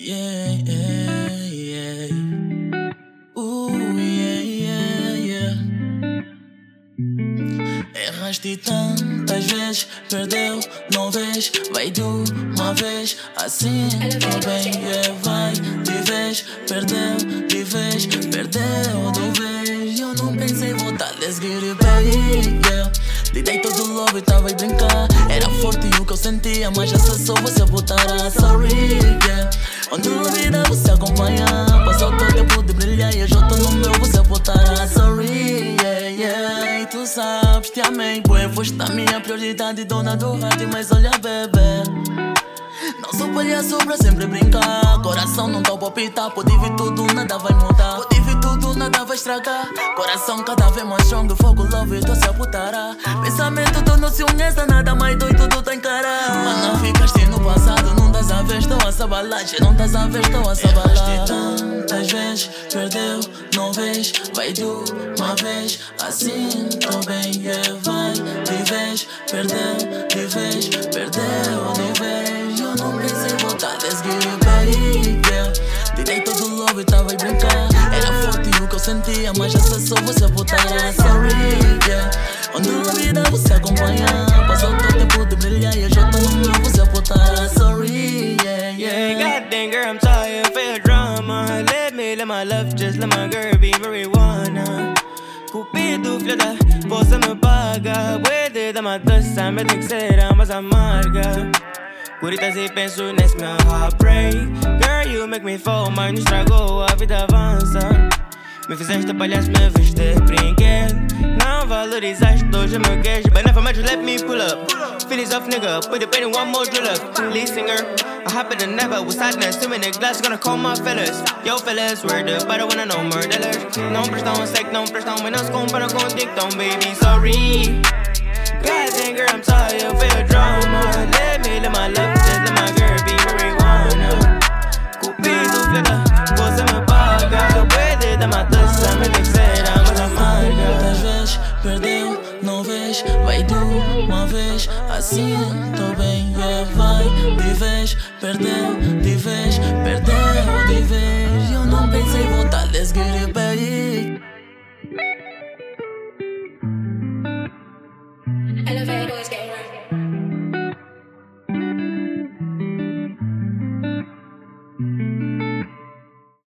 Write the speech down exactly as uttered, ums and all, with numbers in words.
Yeah, yeah, yeah. Ooh, yeah, yeah, yeah. Erraste tantas vezes, perdeu, não vês, vai de uma vez, assim tô bem, yeah, vai de vez, perdeu, de vez, perdeu de vez. Eu não pensei em voltar, let's get it back, yeah. Lhe dei todo o love e tava a brincar. Era forte o que eu sentia, mas já se sou você botará, sorry, yeah. Onde na vida você acompanha, passou todo o tempo de brilhar e eu já tô no meu, você botará, sorry, yeah, yeah. E tu sabes, te amei, boy, foste a minha prioridade, dona do rádio, mas olha, bebê, não sou palhaço pra sempre brincar. Coração não dá o palpitar, pode vir tudo, nada vai mudar. Pode vir tudo, nada vai estragar. Coração cada vez mais strong, fogo, love, tô se aputará. Pensamento, tu não se unhece, nada mais doido, tu tá encarar. Mas não ficaste no passado, não das a ver, estou a sabalar. Não das a ver, estou a sabalar. Tantas vezes, perdeu, não vês, vai de uma vez, assim tô bem, yeah, vai de vez, perdeu, de vez, perdeu de vez. Eu não pensei em voltar, let's get it back, yeah. Te dei todo o love e tava a brincar. Era forte o que eu sentia, mas já se sou você botará, sorry, yeah. Onde na vida você acompanha, passou todo o tempo de brilhar e eu já tô no meu, você botará, sorry, yeah, yeah. God dang girl, I'm tired of your drama. Let me let my love, just let my girl be marijuana. Cupido, filha da, você me paga. Puede dar uma doce, me tem que ser a mais amarga. Curitas e penso nesse meu heartbreak. Girl, you make me fall, mas não estragou, a vida avança. Me fizeste palhaço, me viste brinquedo. Não valorizaste hoje meu queijo. But never mind, just let me pull up. Feelings off, nigga, put the pain in one more drill up. Lead singer, I happen to never with sadness. Too many glass, gonna call my fellas. Yo fellas, we're the better when I know murderers. Não prestam, sec, não prestam, mas não se compara com dictão, baby, sorry. God dang girl, I'm tired of your drama. Let me let my love, just let my girl be marijuana. Cupido, filha, você me paga. Puede dar uma doce, me tem que ser a mais amarga. Tantas vezes, perdeu, não vês, vai de uma vez, assim tô bem, yeah, vai de vez, perdeu, de vez, perdeu